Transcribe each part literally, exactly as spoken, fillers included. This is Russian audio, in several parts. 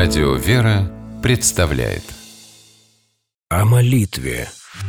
Радио «Вера» представляет о молитве.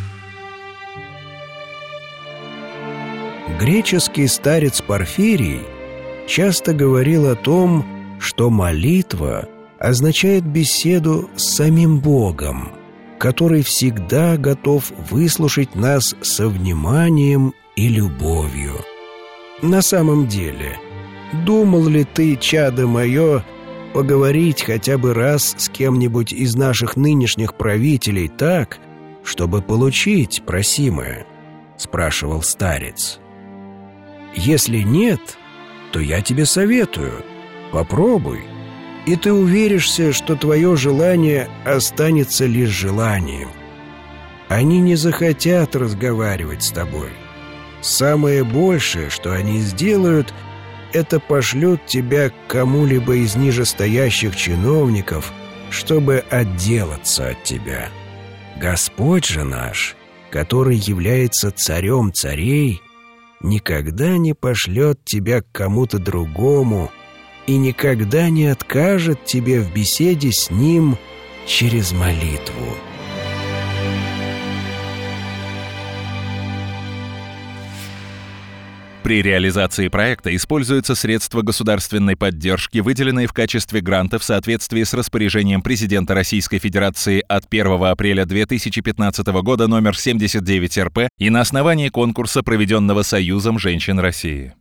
Греческий старец Порфирий часто говорил о том, что молитва означает беседу с самим Богом, который всегда готов выслушать нас со вниманием и любовью. На самом деле, думал ли ты, чадо мое, поговорить хотя бы раз с кем-нибудь из наших нынешних правителей так, чтобы получить просимое? — спрашивал старец. Если нет, то я тебе советую, попробуй, и ты уверишься, что твое желание останется лишь желанием. Они не захотят разговаривать с тобой. Самое большее, что они сделают, это пошлют тебя к кому-либо из нижестоящих чиновников, чтобы отделаться от тебя. Господь же наш, который является царем царей, никогда не пошлет тебя к кому-то другому и никогда не откажет тебе в беседе с Ним через молитву. При реализации проекта используются средства государственной поддержки, выделенные в качестве гранта в соответствии с распоряжением президента Российской Федерации от первого апреля две тысячи пятнадцатого года номер семьдесят девять эр пэ и на основании конкурса, проведенного Союзом женщин России.